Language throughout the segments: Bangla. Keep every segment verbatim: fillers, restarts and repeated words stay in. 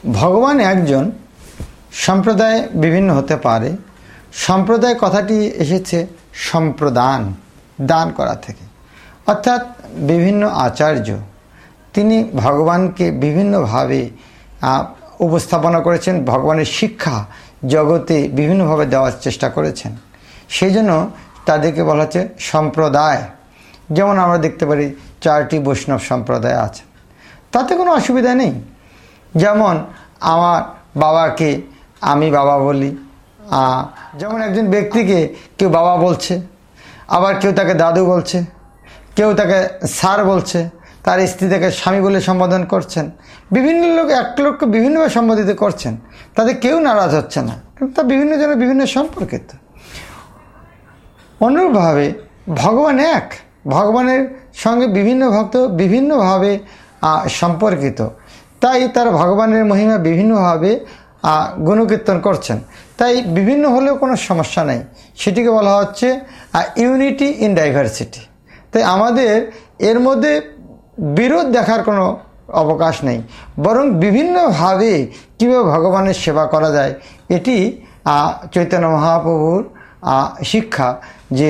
ভগবান একজন, সম্প্রদায় বিভিন্ন হতে পারে। সম্প্রদায় কথাটি এসেছে সম্প্রদান, দান করা থেকে। অর্থাৎ বিভিন্ন আচার্য তিনি ভগবানকে বিভিন্নভাবে উপস্থাপনা করেছেন, ভগবানের শিক্ষা জগতে বিভিন্নভাবে দেওয়ার চেষ্টা করেছেন। সেই জন্য তাদেরকে বলা হচ্ছে সম্প্রদায়। যেমন আমরা দেখতে পারি চারটি বৈষ্ণব সম্প্রদায় আছে, তাতে কোনো অসুবিধা নেই। যেমন আমার বাবাকে আমি বাবা বলি, যেমন একজন ব্যক্তিকে কেউ বাবা বলছে, আবার কেউ তাকে দাদু বলছে, কেউ তাকে স্যার বলছে, তার স্ত্রী তাকে স্বামী বলে সম্বোধন করছেন। বিভিন্ন লোক এক লোককে বিভিন্নভাবে সম্বোধিত করছেন, তাতে কেউ নারাজ হচ্ছে না, কিন্তু তা বিভিন্ন জনের বিভিন্ন সম্পর্কিত। অনুরূপভাবে ভগবান এক, ভগবানের সঙ্গে বিভিন্ন ভক্ত বিভিন্নভাবে সম্পর্কিত, তাই তার ভগবানের মহিমা বিভিন্নভাবে গুণকীর্তন করছেন। তাই বিভিন্ন হলেও কোনো সমস্যা নেই, সেটিকে বলা হচ্ছে ইউনিটি ইন ডাইভার্সিটি। তাই আমাদের এর মধ্যে বিরোধ দেখার কোনো অবকাশ নেই, বরং বিভিন্নভাবে কীভাবে ভগবানের সেবা করা যায় এটি চৈতন্য মহাপ্রভুর শিক্ষা, যে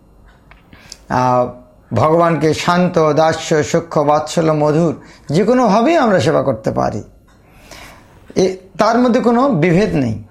ভগবানকে শান্ত, দাস্য, সূক্ষ্ম, বাৎসল্য, মধুর যে কোনোভাবেই আমরা সেবা করতে পারি, এ তার মধ্যে কোনো বিভেদ নেই।